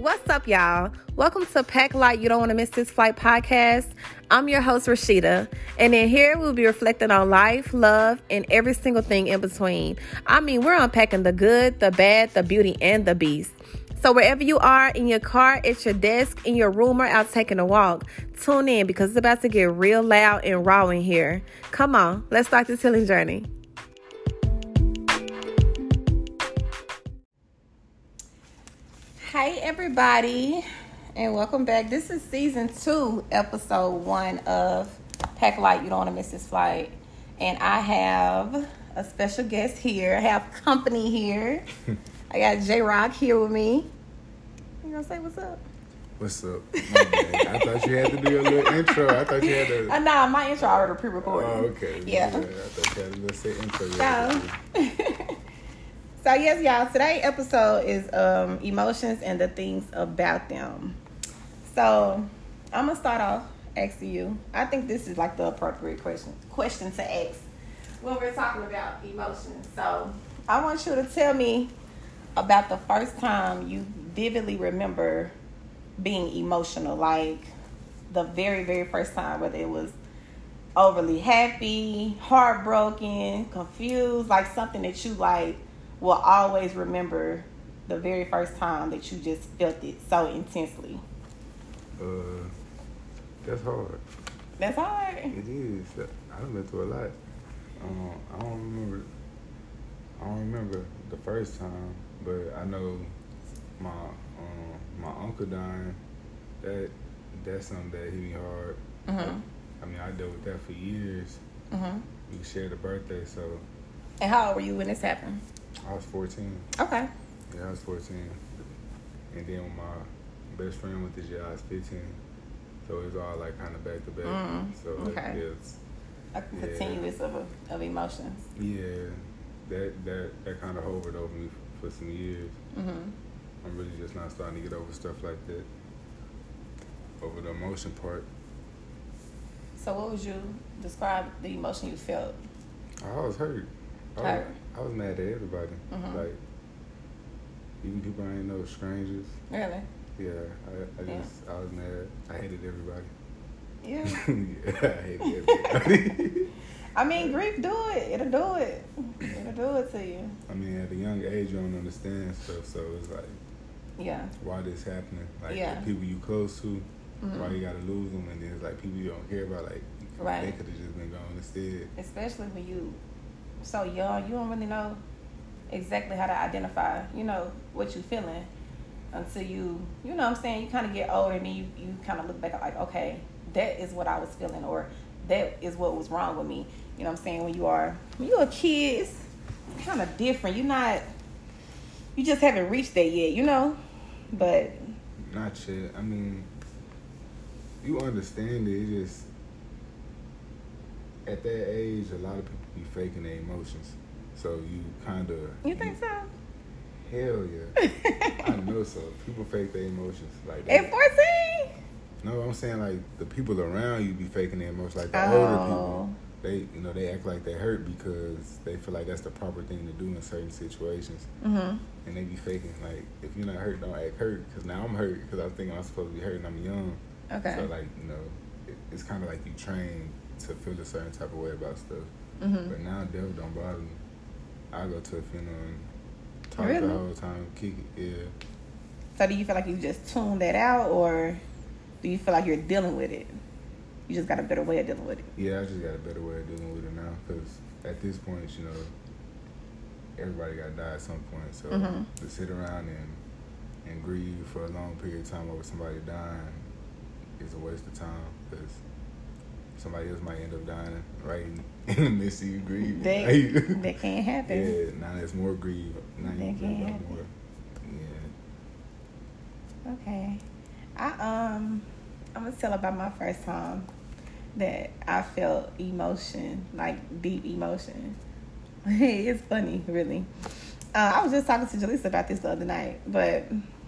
What's up, y'all? Welcome to Pack Light You Don't Want to Miss This Flight podcast. I'm your host, Rashida, and in here we'll be reflecting on life, love, and every single thing in between. I mean, we're unpacking the good, the bad, the beauty, and the beast. So wherever you are, in your car, at your desk, in your room, or out taking a walk, tune in because it's about to get real loud and raw in here. Come on, let's start this healing journey. Hey everybody, and welcome back. This is season 2, episode 1 of Pack Light You Don't Want to Miss This Flight. And I have a special guest here. I have company here. I got J-Rock here with me. You gonna say what's up? What's up? My bad. I thought you had to do a little intro. I thought you had to... Nah, my intro already pre-recorded. Oh, okay. Yeah. I thought you had to little say intro. So yes, y'all, today's episode is emotions and the things about them. So I'm going to start off asking you. I think this is like the appropriate question to ask when we're talking about emotions. So I want you to tell me about the first time you vividly remember being emotional, like the very, very first time, whether it was overly happy, heartbroken, confused, like something that you like will always remember the very first time that you just felt it so intensely. That's hard. That's hard. It is. I done been through a lot. I don't remember the first time, but I know my uncle dying. That's something that hit me hard. Mm-hmm. I mean, I dealt with that for years. Mm-hmm. We shared a birthday, so. And how old were you when this happened? I was 14. Okay. Yeah, I was 14. And then when my best friend went to jail, I was 15. So it was all like kind of back to back. So okay. It's a continuous of emotions. Yeah, that kind of hovered over me for some years. Mm-hmm. I'm really just not starting to get over stuff like that. Over the emotion part. So what would you describe the emotion you felt? I was hurt. I was mad at everybody. Mm-hmm. Like, even people I didn't know, strangers. Really? Yeah, I was mad. I hated everybody. Yeah. Yeah, I hated everybody. I mean, grief do it. It'll do it. It'll do it to you. I mean, at a young age, you don't understand stuff, so it's like, yeah, why this happening? Like, yeah. the people you close to, mm-hmm. why you gotta lose them, and then it's like people you don't care about, like, right. They could have just been gone instead. Especially when you so young, you don't really know exactly how to identify, what you're feeling until you know what I'm saying, you kind of get older and then you kind of look back like, okay, that is what I was feeling, or that is what was wrong with me. You know what I'm saying? When you're a kid, it's kind of different. You just haven't reached that yet, but. Not yet. I mean, you understand it. It's just, at that age, a lot of people be faking their emotions. So you kind of... You think so? Hell yeah. I know so. People fake their emotions. Like at 14? No, I'm saying like the people around you be faking their emotions. Like the older people, they act like they hurt because they feel like that's the proper thing to do in certain situations. Mm-hmm. And they be faking like, if you're not hurt, don't act hurt. Because now I'm hurt because I think I'm supposed to be hurt and I'm young. Okay. So like, it's kind of like you train to feel a certain type of way about stuff. Mm-hmm. But now devil don't bother me. I go to a funeral and talk really? the whole time, kick it, yeah. So do you feel like you just tuned that out, or do you feel like you're dealing with it? You just got a better way of dealing with it? Yeah, I just got a better way of dealing with it now, because at this point, everybody got to die at some point. So mm-hmm. to sit around and grieve for a long period of time over somebody dying is a waste of time, because somebody else might end up dying right in the midst of you grieving. That can't happen. Yeah, now there's more grief. Now you that can't happen. More. Yeah. Okay. I'm gonna tell about my first time that I felt emotion, like deep emotion. It's funny, really. I was just talking to Jaleesa about this the other night, but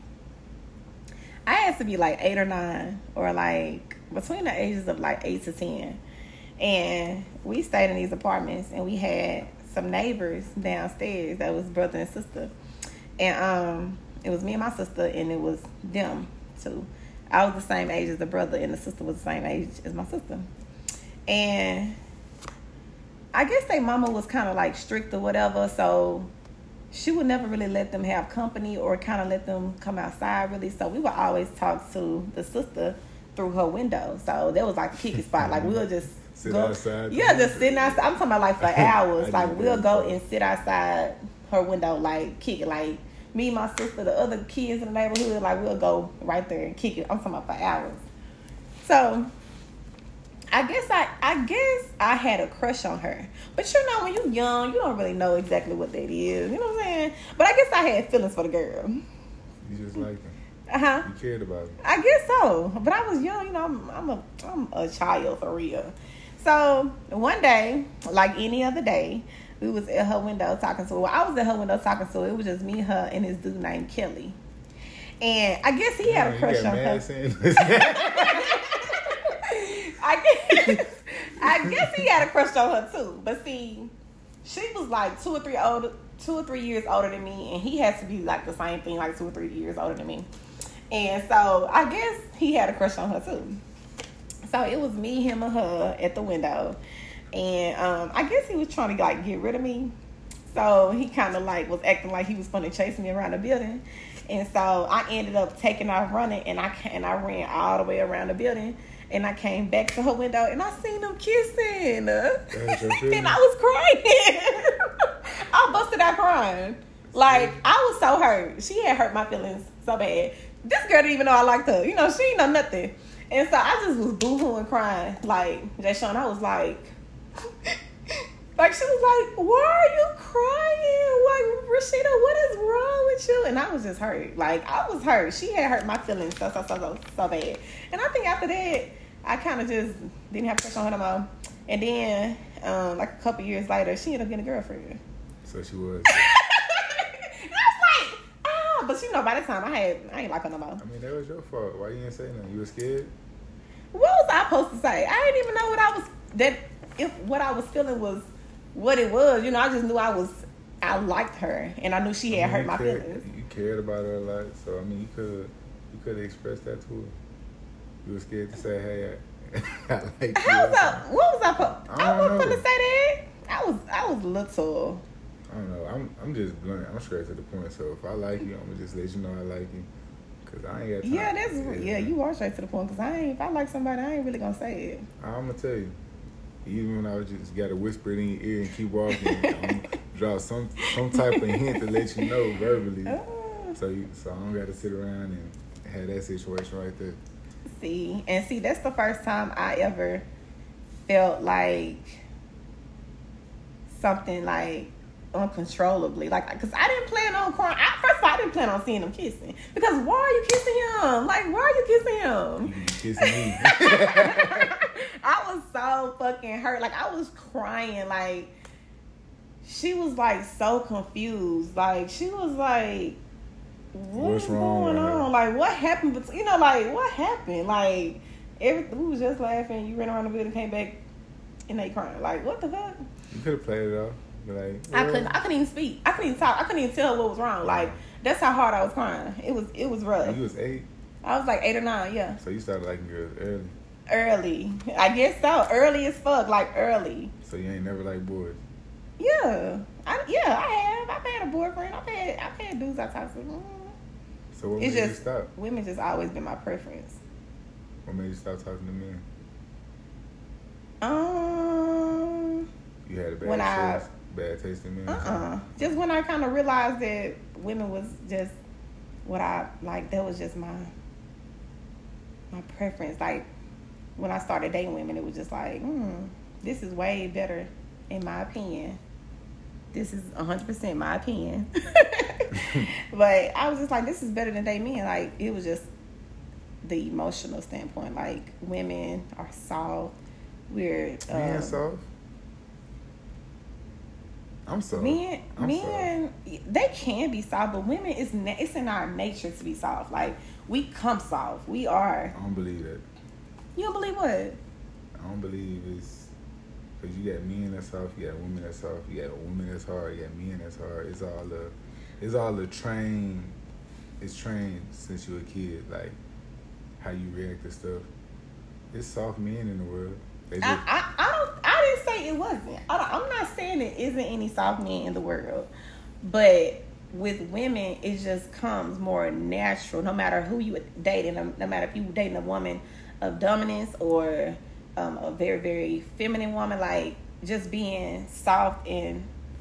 I had to be like 8 or 9, or like between the ages of like 8 to 10. And we stayed in these apartments, and we had some neighbors downstairs that was brother and sister. And It was me and my sister, and it was them two. I was the same age as the brother, and the sister was the same age as my sister. And I guess their mama was kind of like strict or whatever, so she would never really let them have company or kind of let them come outside really. So we would always talk to the sister through her window. So that was like a kiki spot. Like we'll just Sit go outside. Yeah, just sitting outside. I'm talking about like for hours. Like we'll go and sit outside her window, like kick it. Like me, my sister, the other kids in the neighborhood, like we'll go right there and kick it. I'm talking about for hours. So I guess I had a crush on her. But you know, when you're young, you don't really know exactly what that is. You know what I'm saying? But I guess I had feelings for the girl. You just liked him. Uh-huh. You cared about him. I guess so. But I was young, you know, I'm a child for real. So one day, like any other day, we was at her window talking to her. Well, I was at her window talking to her. It was just me, her, and this dude named Kelly. And I guess he had a crush on her. I guess he had a crush on her too. But see, she was like 2 or 3 years older than me, and he has to be like the same thing, like 2 or 3 years older than me. And so I guess he had a crush on her too. So it was me, him, and her at the window. And I guess he was trying to like get rid of me. So he kind of like was acting like he was going to chase me around the building. And so I ended up taking off running, and I ran all the way around the building. And I came back to her window, and I seen them kissing. And I was crying. I busted out crying. Like, I was so hurt. She had hurt my feelings so bad. This girl didn't even know I liked her. You know, she didn't know nothing. And so I just was boo-hooing crying. Like, Jayshawn, I was like... Like, she was like, why are you crying? Like, Rashida, what is wrong with you? And I was just hurt. Like, I was hurt. She had hurt my feelings so bad. And I think after that, I kind of just didn't have a crush on her no more. And then, like a couple years later, she ended up getting a girlfriend. So she was. And I was like, ah. But you know, by the time I ain't like her no more. I mean, that was your fault. Why you didn't say nothing? You were scared? What was I supposed to say? I didn't even know what I was feeling was what it was. You know, I just knew I liked her, and I knew she had hurt my feelings. You cared about her a lot, so I mean, you could have expressed that to her. You were scared to say, "Hey, I like you." What was I wasn't gonna say that. I was little. I don't know. I'm just blunt. I'm straight to the point. So if I like you, I'm gonna just let you know I like you. Cause I ain't got time. You are straight to the point. Cause if I like somebody, I ain't really gonna say it. I'm gonna tell you. Even when I was just gotta whisper it in your ear and keep walking, I'm drop some type of hint to let you know verbally. So I don't gotta sit around and have that situation right there. See, that's the first time I ever felt like something like uncontrollably, like, because I didn't plan on crying. First of all, I didn't plan on seeing them kissing, because why are you kissing him? Like, why are you kissing him? You kissing me. I was so fucking hurt. Like, I was crying. Like, she was like so confused. Like, she was like, what's going on? Like, what happened? But you know, like, what happened? Like, we was just laughing. You ran around the building, came back, and they crying. Like, what the fuck? You could have played it off. Like, I couldn't even speak. I couldn't even talk. I couldn't even tell what was wrong. Like, that's how hard I was crying. It was rough. You was 8? I was like 8 or 9, yeah. So you started liking girls early? Early. I guess so. Early as fuck. Like, early. So you ain't never liked boys? Yeah. I have. I've had a boyfriend. I've had dudes I talked to. So what made you stop? Women just always been my preference. What made you stop talking to men? You had a bad taste in men? Just when I kind of realized that women was just what I like. That was just my preference. Like, when I started dating women, it was just like, this is way better, in my opinion. This is 100% my opinion. But I was just like, this is better than dating men. Like, it was just the emotional standpoint. Like, women are soft. We're men soft. I'm soft. Men, they can be soft, but women, it's in our nature to be soft. Like, we come soft. We are. I don't believe that. You don't believe what? I don't believe it's because you got men that's soft, you got women that's soft, you got women that's hard, you got men that's hard. It's all the trained it's trained since you a kid, like how you react to stuff. It's soft men in the world. They just, I didn't say it wasn't. I'm not saying there isn't any soft men in the world, but with women, it just comes more natural. No matter who you dating, no matter if you dating a woman of dominance or a very, very feminine woman, like just being soft and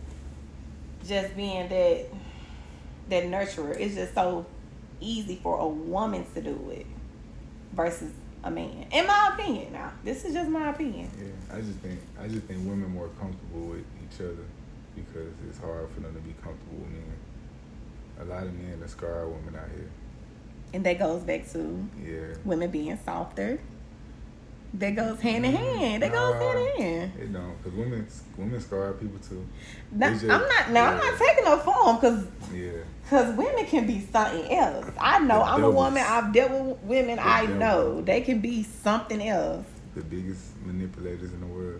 just being that nurturer. It's just so easy for a woman to do it versus a man. In my opinion, now this is just my opinion. Yeah, I just think women more comfortable with each other because it's hard for them to be comfortable with men. A lot of men that scar women out here. And that goes back to women being softer. That goes hand in hand. That goes hand in hand. It don't, because women scar people too. I'm not taking no form because women can be something else. I know. I'm a woman. I've dealt with women. I know they can be something else. The biggest manipulators in the world.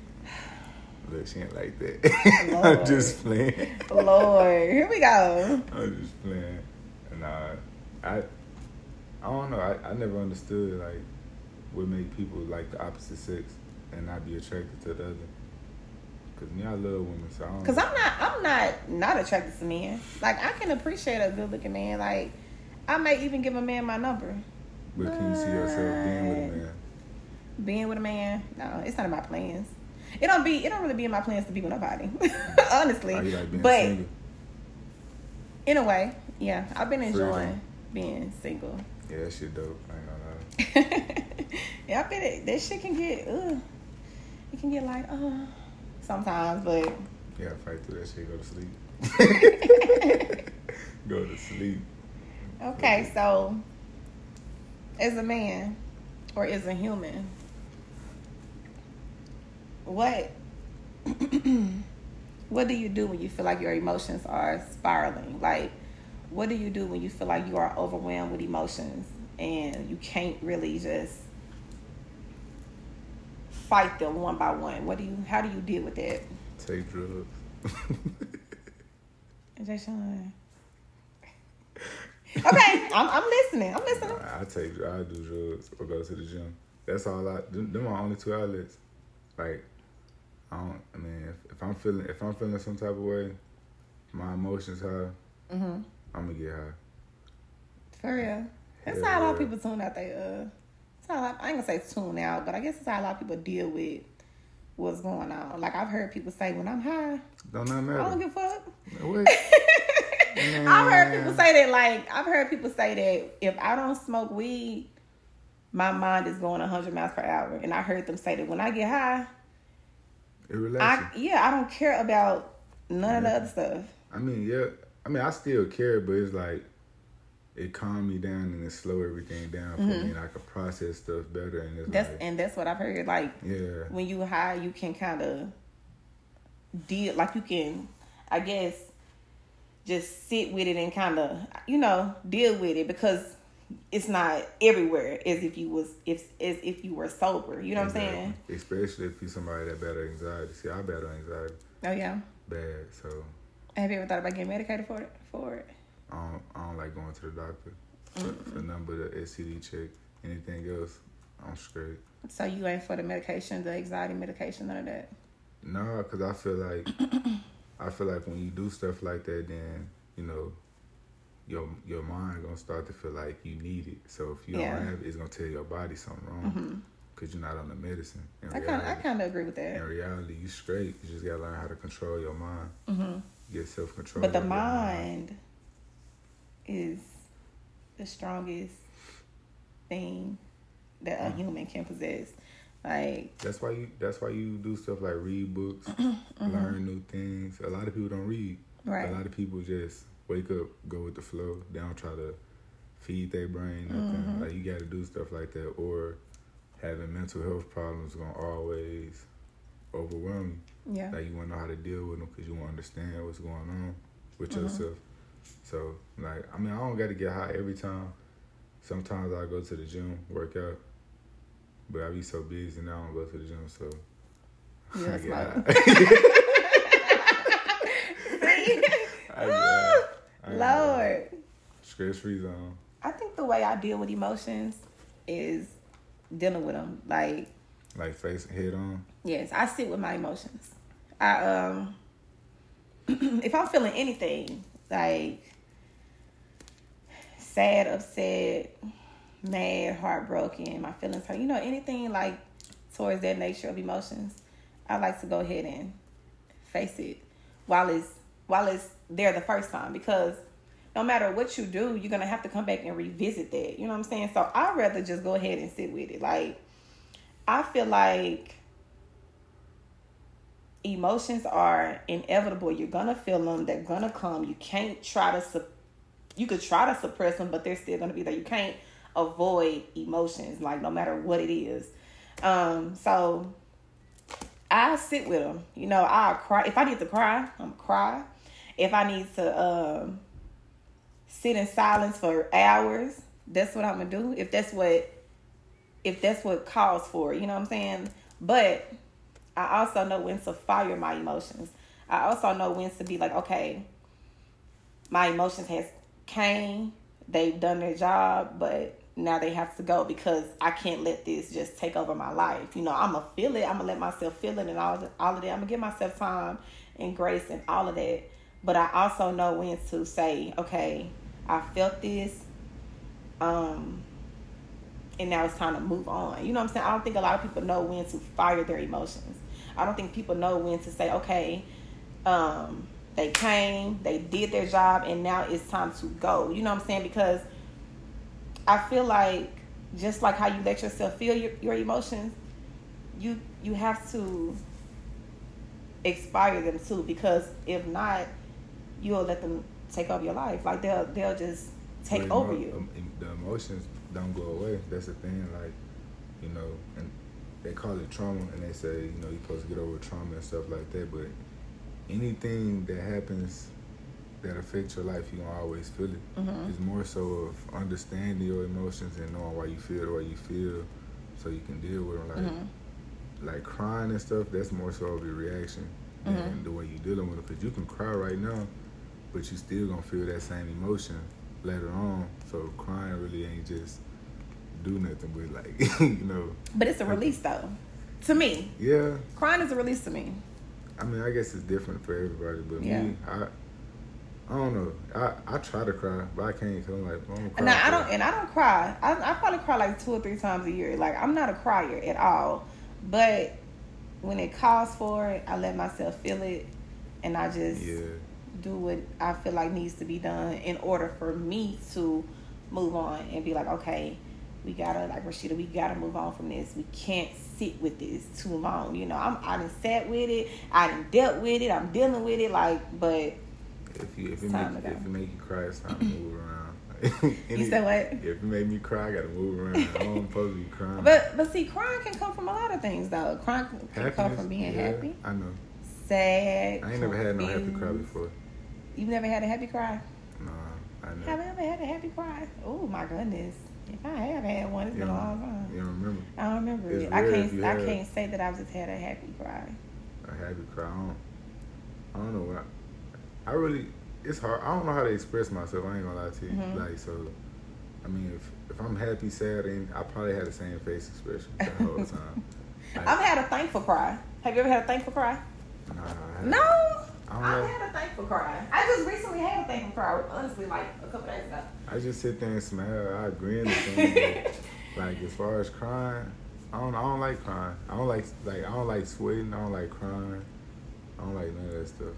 Look, she ain't like that. I'm just playing. Lord, here we go. I'm just playing. Nah, I don't know. I never understood like what make people like the opposite sex and not be attracted to the other. Cause me, I love women, so I don't. Cause I'm not attracted to men. Like I can appreciate a good looking man. Like I may even give a man my number. But can you see yourself being with a man? Being with a man? No, it's not in my plans. It don't really be in my plans to be with nobody. Honestly. Are you like being but single? In a way, yeah. I've been enjoying being single. Yeah, that shit dope. I ain't gonna lie. Yeah, I bet that shit can get it can get like sometimes, but yeah, fight through that shit, go to sleep. Go to sleep. Okay, so as a man or as a human, what do you do when you feel like your emotions are spiraling? Like, what do you do when you feel like you are overwhelmed with emotions and you can't really just fight them one by one? How do you deal with that? Take drugs. Jason. Okay, I'm listening. I do drugs or go to the gym. That's all them are my only two outlets. Like, if I'm feeling some type of way, my emotions high, I'm gonna get high. For real. That's how a lot of people tune out I ain't gonna say tune out, but I guess it's how a lot of people deal with what's going on. Like I've heard people say, when I'm high, don't matter. I don't give a fuck. No way. I've heard people say that. Like I've heard people say that if I don't smoke weed, my mind is going 100 miles per hour. And I heard them say that when I get high, it relaxes. I don't care about none of the other stuff. I still care, but it's like it calm me down and it slow everything down for me, and I can process stuff better. And that's what I've heard. Like when you high, you can kind of deal. Like you can, I guess, just sit with it and kind of deal with it because it's not everywhere as if you were sober. You know what I'm saying? Especially if you're somebody that battle anxiety. See, I battle anxiety. Oh yeah. Bad. So. Have you ever thought about getting medicated for it? I don't like going to the doctor for nothing but a STD check. Anything else, I'm straight. So you ain't for the medication, the anxiety medication, none of that? No, because I feel like when you do stuff like that, then your mind gonna start to feel like you need it. So if you don't have it, it's gonna tell your body something wrong because you're not on the medicine. I kind of agree with that. In reality, you straight. You just gotta learn how to control your mind. Get self-control. But the mind is the strongest thing that a human can possess. Like that's why you do stuff like read books, learn new things. A lot of people don't read. Right. A lot of people just wake up, go with the flow. They don't try to feed their brain nothing. Like you got to do stuff like that, or having mental health problems gonna always overwhelm you. Yeah. Like you want to know how to deal with them because you want to understand what's going on with yourself. So like I don't got to get high every time. Sometimes I go to the gym, work out, but I be so busy now I don't go to the gym, so I get high. Lord. Stress-free zone. I think the way I deal with emotions is dealing with them. Like face head on. Yes, I sit with my emotions. I if I'm feeling anything, like sad, upset, mad, heartbroken, my feelings hurt, anything like towards that nature of emotions, I like to go ahead and face it while it's there the first time, because no matter what you do, you're gonna have to come back and revisit that. You know what I'm saying? So I'd rather just go ahead and sit with it. Like, I feel like emotions are inevitable. You're gonna feel them. They're gonna come. You can't you could try to suppress them, but they're still gonna be there. You can't avoid emotions, like, no matter what it is. So I sit with them. I'll cry. If I need to cry, I'm gonna cry. If I need to sit in silence for hours, that's what I'm gonna do. If that's what calls for it, you know what I'm saying? But I also know when to fire my emotions. I also know when to be like, okay, my emotions has came, they've done their job, but now they have to go, because I can't let this just take over my life. I'm gonna feel it. I'm gonna let myself feel it and all of that. I'm gonna give myself time and grace and all of that. But I also know when to say, okay, I felt this, and now it's time to move on. You know what I'm saying? I don't think a lot of people know when to fire their emotions. I don't think people know when to say, okay, they came, they did their job, and now it's time to go. You know what I'm saying? Because I feel like, just like how you let yourself feel your emotions, you have to expire them too, because if not, you'll let them take over your life. Like, they'll just take over you. The emotions don't go away. That's the thing. Like, and they call it trauma, and they say, you're supposed to get over trauma and stuff like that. But anything that happens that affects your life, you're gonna always feel it. Mm-hmm. It's more so of understanding your emotions and knowing why you feel the way you feel, so you can deal with them. Like crying and stuff, that's more so of your reaction than the way you're dealing with it. Because you can cry right now, but you still gonna feel that same emotion later on. So crying really ain't just do nothing but, like, But it's a release, though. To me. Yeah. Crying is a release to me. I mean, I guess it's different for everybody, but me, I don't know. I try to cry, but I can't. Cause I'm like, I don't cry. I don't cry. I probably cry like 2 or 3 times a year. Like, I'm not a crier at all. But when it calls for it, I let myself feel it, and I just do what I feel like needs to be done in order for me to move on and be like, okay, we gotta, like Rashida, we gotta move on from this. We can't sit with this too long. I done sat with it. I done dealt with it. I'm dealing with it. But if it make you cry, it's time to move around. You said what? If it made me cry, I gotta move around. I don't supposed to be crying. But see, crying can come from a lot of things, though. Crying can come from being happy. I know. Sad. I ain't never had no happy cry before. You've never had a happy cry? No, I never. Have you ever had a happy cry? Oh my goodness! If I have had one, it's been a long time. You don't remember? I don't remember it. I can't say that I've just had a happy cry. A happy cry. I don't know what. I really. It's hard. I don't know how to express myself. I ain't gonna lie to you. Mm-hmm. Like, so, I mean, if I'm happy, sad, I probably had the same face expression the whole time. Like, I've had a thankful cry. Have you ever had a thankful cry? No. I've had a thankful cry. I just recently had a thankful cry, honestly, like a couple days ago. I just sit there and smile. I grin and things. Like, as far as crying, I don't like crying. I don't like sweating. I don't like crying. I don't like none of that stuff.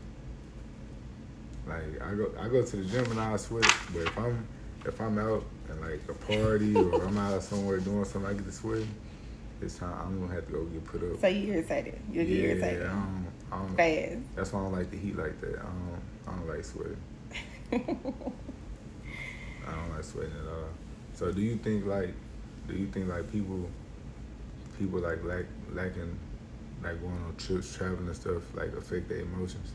Like, I go to the gym and I sweat, but if I'm out at like a party or I'm out somewhere doing something, I get to sweating, it's time I'm gonna have to go get put up. So you irritated? You get irritated? I don't. Fast. That's why I don't like the heat like that. I don't like sweating. I don't like sweating at all. So do you think like people like lacking, like going on trips, traveling and stuff, like affect their emotions?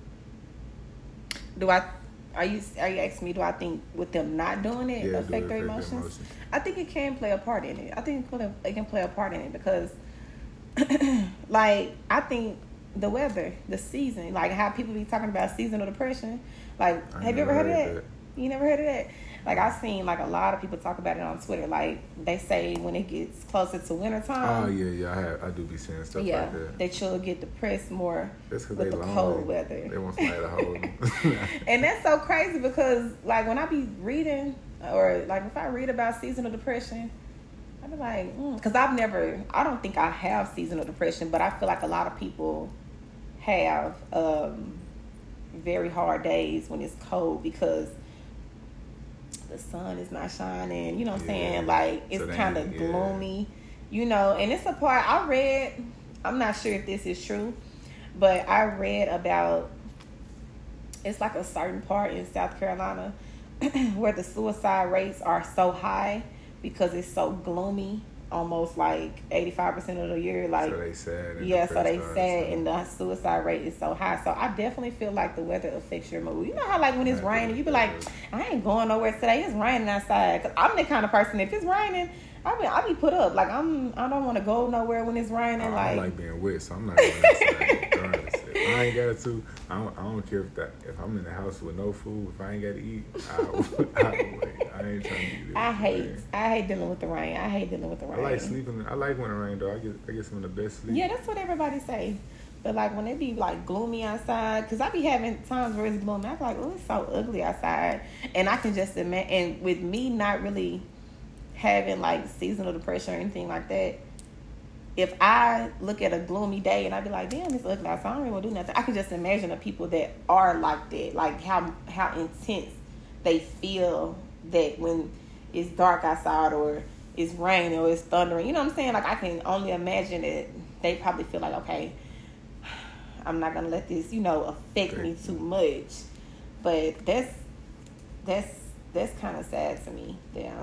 Are you asking me, do I think with them not doing it affect their emotions? I think it can play a part in it. I think it can play a part in it because, like, I think the weather, the season, like how people be talking about seasonal depression. Like, have you ever heard of that? You never heard of that? Like I've seen like a lot of people talk about it on Twitter. Like they say when it gets closer to wintertime. Oh yeah. I do be seeing stuff like that. That you'll get depressed more with the lonely. cold weather. They want somebody to hold them. And that's so crazy because like when I be reading or like if I read about seasonal depression, I be like, because I don't think I have seasonal depression, but I feel like a lot of people have very hard days when it's cold because the sun is not shining, you know what I'm saying? Like it's kind of gloomy, you know. And it's a part I read, I'm not sure if this is true, but I read about it's like a certain part in South Carolina where the suicide rates are so high because it's so gloomy, almost like 85% of the year. Like so they sad. So they sad, and the suicide rate is so high. So I definitely feel like the weather affects your mood. You know how like when it's raining, you be like, I ain't going nowhere today. It's raining outside. Cause I'm the kind of person if it's raining, I be put up. Like I don't want to go nowhere when it's raining. I like being wet, so I'm not going outside. If I ain't got to, I don't care if I'm in the house with no food. If I ain't got to eat, I'll wait. I ain't trying to do that. I hate dealing with the rain. I like sleeping. I like when it rains though. I get some of the best sleep. Yeah, that's what everybody say. But like when it be like gloomy outside, because I be having times where it's gloomy, I be like, oh, it's so ugly outside, and I can just imagine. And with me not really having like seasonal depression or anything like that, if I look at a gloomy day and I be like, damn, it's ugly outside, I don't really want to do nothing. I can just imagine the people that are like that, like how intense they feel that when it's dark outside or it's raining or it's thundering. You know what I'm saying? Like I can only imagine that they probably feel like, okay, I'm not gonna let this, affect me too much. But that's kind of sad to me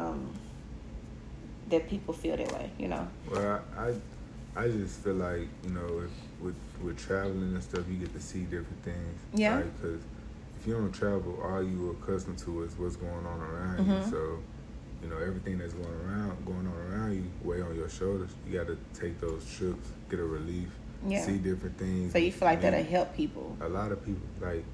that people feel that way. Well, I just feel like with traveling and stuff, you get to see different things. Yeah. Right? Because if you don't travel, all you accustomed to is what's going on around you. So, everything that's going on around you, weigh on your shoulders. You got to take those trips, get a relief, see different things. So you feel like that'll help people? A lot of people. Like,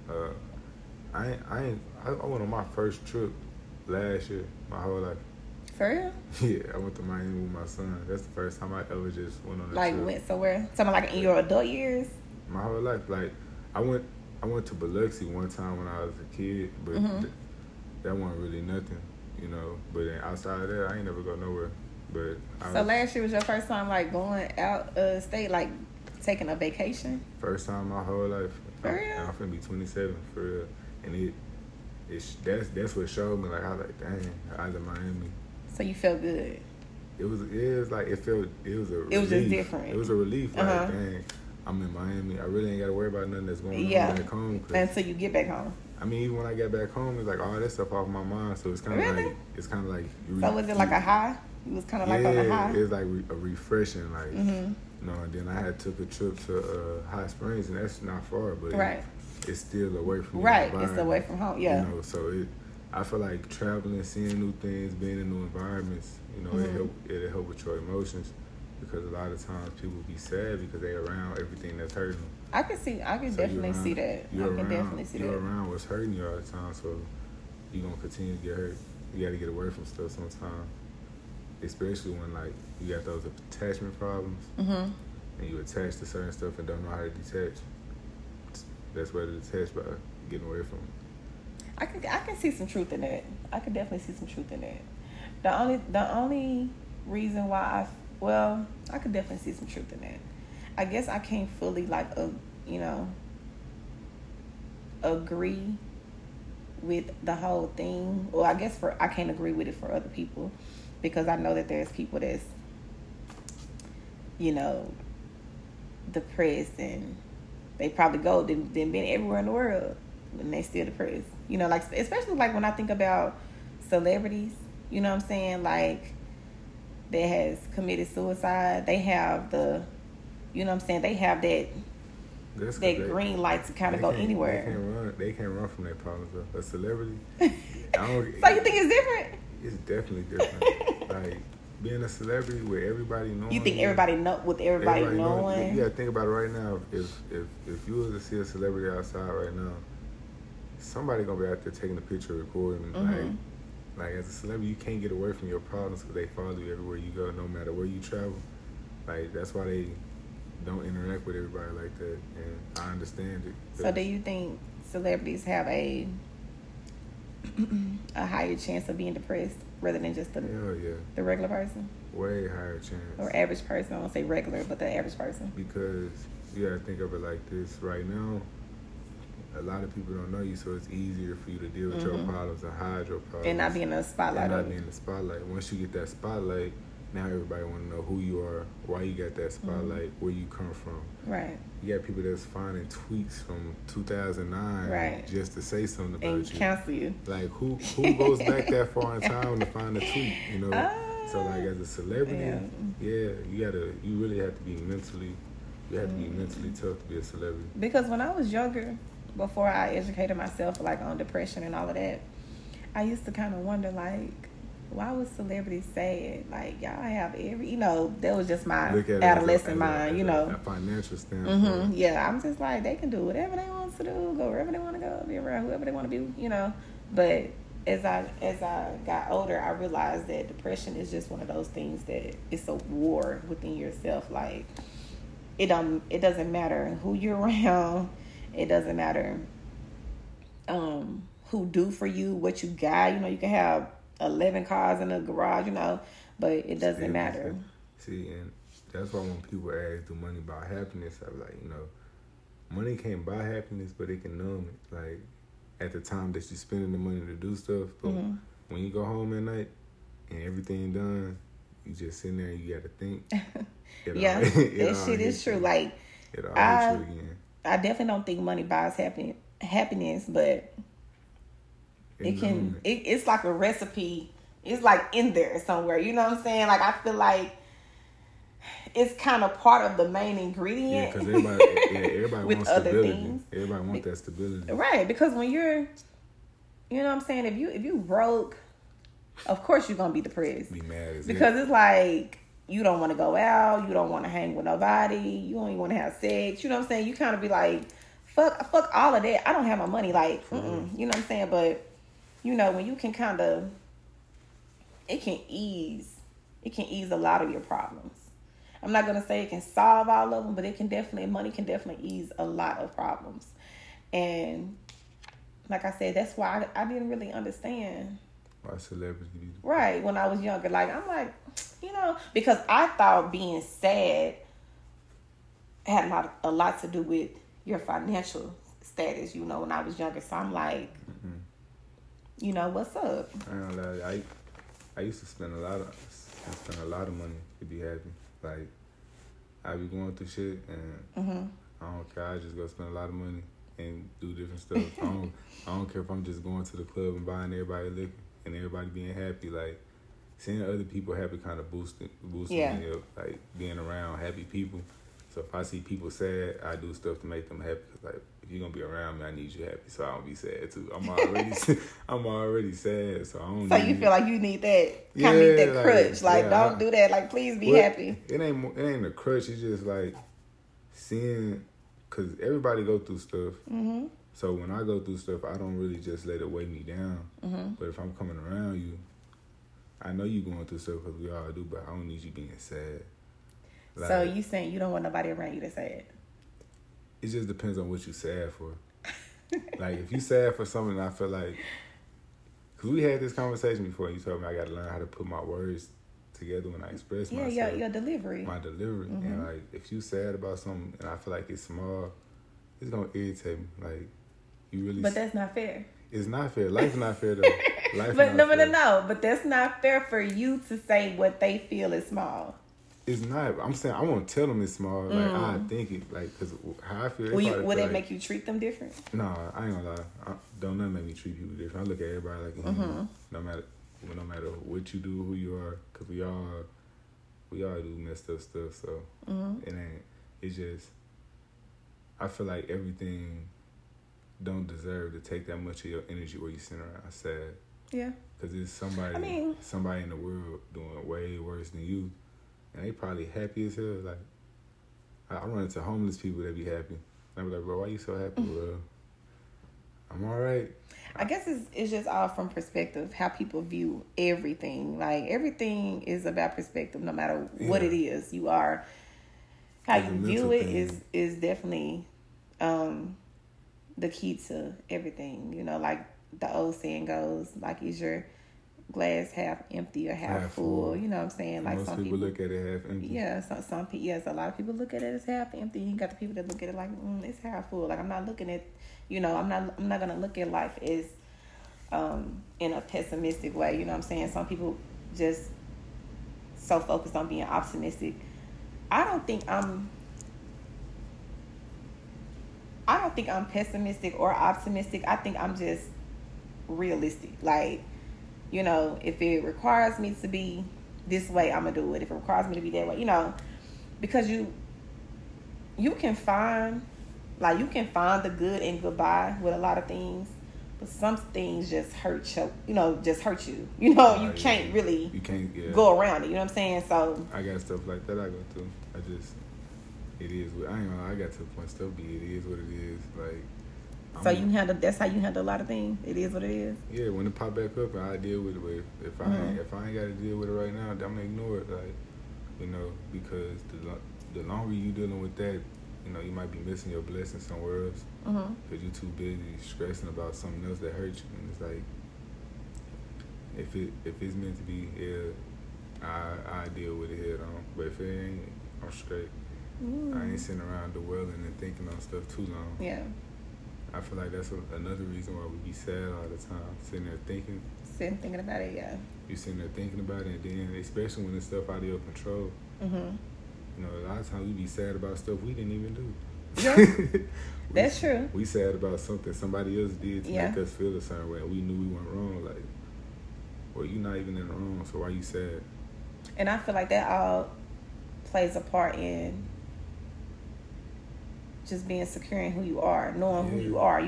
I went on my first trip last year, my whole life. For real? Yeah, I went to Miami with my son. That's the first time I ever just went on a trip. Went somewhere? Something like in your adult years? My whole life. Like, I went to Biloxi one time when I was a kid, but that wasn't really nothing, But then outside of that, I ain't never go nowhere. But last year was your first time, like, going out of state, like, taking a vacation? First time my whole life. For real? I'm finna be 27, for real. And that's what showed me, like, I was like, dang, I was in Miami. So you felt good? It was just different. It was a relief. Like, dang, I'm in Miami. I really ain't got to worry about nothing that's going on back home. Until you get back home. I mean, even when I got back home, it's like all that stuff off my mind. So it's kind of like So was it like a high? It was kind of like on a high. It was like a refreshing, like And then I took a trip to Hot Springs, and that's not far, but it's still away from it's away from home. Yeah. So I feel like traveling, seeing new things, being in new environments, it'll help with your emotions, because a lot of times people be sad because they're around everything that's hurting them. I can definitely see that. You're around what's hurting you all the time, so you're going to continue to get hurt. You got to get away from stuff sometimes, especially when, like, you got those attachment problems, and you attach to certain stuff and don't know how to detach. That's where to detach, by getting away from it. I can see some truth in that. I could definitely see some truth in that. The only reason why I could definitely see some truth in that. I guess I can't fully agree with the whole thing. Well, I guess I can't agree with it for other people, because I know that there's people that's depressed, and they probably been everywhere in the world and they still depressed. Like, especially like when I think about celebrities, you know what I'm saying? Like, that has committed suicide. They have they have that green light to kind of go anywhere. They can't run from their problems, though. A celebrity. So you think it's different? It's definitely different. Like, being a celebrity with everybody knowing. You think everybody knowing? Yeah, think about it right now. If you were to see a celebrity outside right now, somebody gonna be out there taking a picture, recording, Like, as a celebrity, you can't get away from your problems because they follow you everywhere you go, no matter where you travel. Like, that's why they don't interact with everybody like that, and I understand it. So do you think celebrities have a higher chance of being depressed rather than just the regular person? Way higher chance. Or average person. I won't say regular, but the average person. Because you gotta think of it like this. Right now, a lot of people don't know you, so it's easier for you to deal with your problems and hide your problems. And not be in the spotlight. And not be in the spotlight. Once you get that spotlight, now everybody want to know who you are, why you got that spotlight, where you come from. Right. You got people that's finding tweets from 2009 just to say something about and you. Cancel you. Like, who goes back that far in time to find a tweet, you know? So, like, as a celebrity, you really have to be mentally tough to be a celebrity. Because when I was younger, before I educated myself, like, on depression and all of that, I used to kind of wonder, like, why would celebrities say it? Like, y'all have every, that was just my adolescent mind, A financial standpoint. Yeah, I'm just like, they can do whatever they want to do, go wherever they want to go, be around whoever they want to be, But as I got older, I realized that depression is just one of those things that it's a war within yourself. Like, it doesn't matter who you're around. It doesn't matter who do for you, what you got. You can have 11 cars in the garage, but it doesn't matter. See, and that's why when people ask, do money buy happiness, I'm like, money can't buy happiness, but it can numb it. Like, at the time that you're spending the money to do stuff, but when you go home at night and everything done, you just sitting there and you got to think. That shit is true. Like, it'll all hit you again. I definitely don't think money buys happiness, but it's like a recipe. It's like in there somewhere. You know what I'm saying? Like, I feel like it's kind of part of the main ingredient. Yeah, because everybody with wants other stability. things. Everybody wants that stability. Right, because when you're, what I'm saying, if you broke, of course you're going to be depressed. Be mad as because it's like, you don't want to go out, you don't want to hang with nobody, you don't even want to have sex. You know what I'm saying? You kind of be like, fuck all of that. I don't have my money. Like, you know what I'm saying? But, when you can kind of, it can ease a lot of your problems. I'm not going to say it can solve all of them, but money can definitely ease a lot of problems. And like I said, that's why I didn't really understand. Why celebrities? Right. When I was younger, I'm like, because I thought being sad had a lot to do with your financial status, when I was younger. So I'm like, what's up? I used to spend a lot of money to be happy. Like, I be going through shit and I don't care. I just go spend a lot of money and do different stuff. I don't care if I'm just going to the club and buying everybody liquor and everybody being happy. Like, seeing other people happy kind of boosting me up. Like, being around happy people. So if I see people sad, I do stuff to make them happy. Cause, like, if you're gonna be around me, I need you happy, so I don't be sad too. I'm already sad, so I don't. So you feel like you need that need that crutch, don't do that. Like, please be happy. It ain't a crutch. It's just like seeing, cause everybody go through stuff. Mm-hmm. So when I go through stuff, I don't really just let it weigh me down. Mm-hmm. But if I'm coming around you, I know you going through stuff because we all do, but I don't need you being sad. Like, so you saying you don't want nobody around you to sad? It just depends on what you sad for. Like, if you sad for something, I feel like, because we had this conversation before. You told me I got to learn how to put my words together when I express myself. Yeah, your delivery. My delivery. Mm-hmm. And, like, if you sad about something and I feel like it's small, it's going to irritate me. Like, you really... But that's not fair. It's not fair. Life's not fair, though. But no. But that's not fair for you to say what they feel is small. It's not. I'm saying I won't tell them it's small. Like, I think it, like, because how I feel. Would it make you treat them different? No, I ain't gonna lie. Don't nothing make me treat people different. I look at everybody like a human. No matter what you do, who you are, because we all do messed up stuff. So it ain't. It's just, I feel like everything don't deserve to take that much of your energy where you sit around sad. Yeah. Because it's somebody in the world doing way worse than you. And they probably happy as hell. Like, I run into homeless people that be happy. I be like, bro, why you so happy, bro? I'm all right. I guess it's just all from perspective, how people view everything. Like, everything is about perspective, no matter what it is. You are, how you view it is definitely the key to everything. You know, like the old saying goes, like, is your glass half empty or half full? You know what I'm saying? Like, most some people look at it half empty. Yeah, some people. Yes, a lot of people look at it as half empty. You got the people that look at it like it's half full. Like, I'm not looking at, I'm not gonna look at life as in a pessimistic way. You know what I'm saying? Some people just so focused on being optimistic. I don't think I'm pessimistic or optimistic. I think I'm just realistic. Like, if it requires me to be this way, I'm gonna do it. If it requires me to be that way, because you can find the good and goodbye with a lot of things, but some things just hurt you. You can't really go around it. You know what I'm saying? So I got stuff like that I go through. It is what I got to the point stuff be. It is what it is. Like, that's how you handle a lot of things. It is what it is. Yeah, when it pop back up, I deal with it. But if I ain't got to deal with it right now, I'm gonna ignore it. Like, because the longer you dealing with that, you might be missing your blessing somewhere else because you're too busy stressing about something else that hurts you. And it's like, if it's meant to be, I deal with it head on. But if it ain't, I'm straight. I ain't sitting around dwelling and thinking on stuff too long. Yeah. I feel like that's another reason why we be sad all the time. Sitting there thinking about it, yeah. You sitting there thinking about it, and then especially when it's stuff out of your control. A lot of times we be sad about stuff we didn't even do. Yeah, that's true. We sad about something somebody else did to make us feel a certain way, and we knew we went wrong. Like, well, you're not even in the wrong, so why you sad? And I feel like that all plays a part in just being secure in who you are, knowing who you are.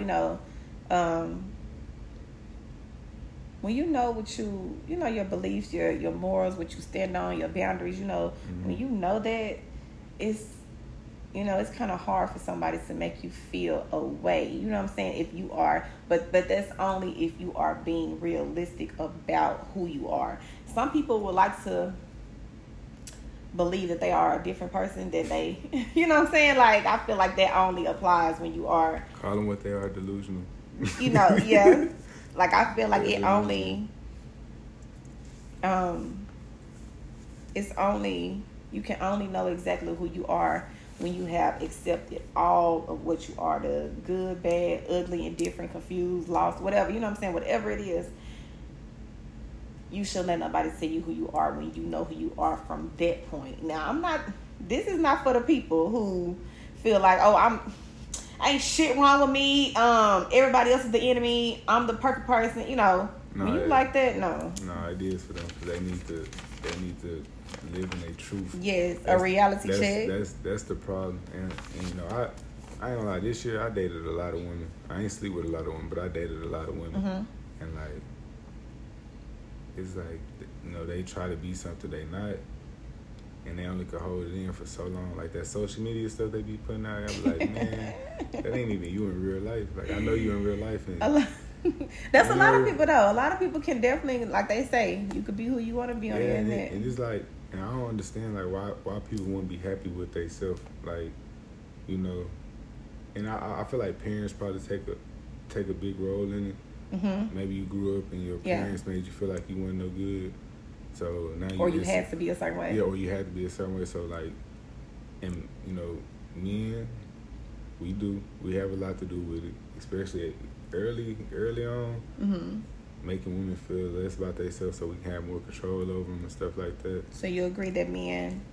When you know what your beliefs, your morals, what you stand on, your boundaries, when you know that, it's kind of hard for somebody to make you feel a way. You know what I'm saying? If you are, but that's only if you are being realistic about who you are. Some people would like to believe that they are a different person than they, you know what I'm saying? Like, I feel like that only applies when you are. Call them what they are, delusional. Yeah. Like, I feel like it only, you can only know exactly who you are when you have accepted all of what you are, the good, bad, ugly, indifferent, confused, lost, whatever, you know what I'm saying? Whatever it is, you should let nobody tell you who you are when you know who you are from that point. Now, this is not for the people who feel like, ain't shit wrong with me. Everybody else is the enemy. I'm the perfect person. No, when you like that, no. No, it is for them because they need to live in their truth. Yes, a reality check. That's the problem. And I ain't gonna lie. This year I dated a lot of women. I ain't sleep with a lot of women, but I dated a lot of women. And like, it's like, they try to be something they not. And they only could hold it in for so long. Like, that social media stuff they be putting out, I be like, man, that ain't even you in real life. Like, I know you in real life. And that's a lot of people, though. A lot of people can definitely, like they say, you could be who you want to be on the internet. And it's like, and I don't understand, like, why people wouldn't be happy with themselves. Like, and I feel like parents probably take a big role in it. Maybe you grew up and your parents made you feel like you weren't no good. So now you had to be a certain way. Yeah, or you had to be a certain way. So like, and men, we have a lot to do with it, especially early on, making women feel less about themselves, so we can have more control over them and stuff like that. So you agree that men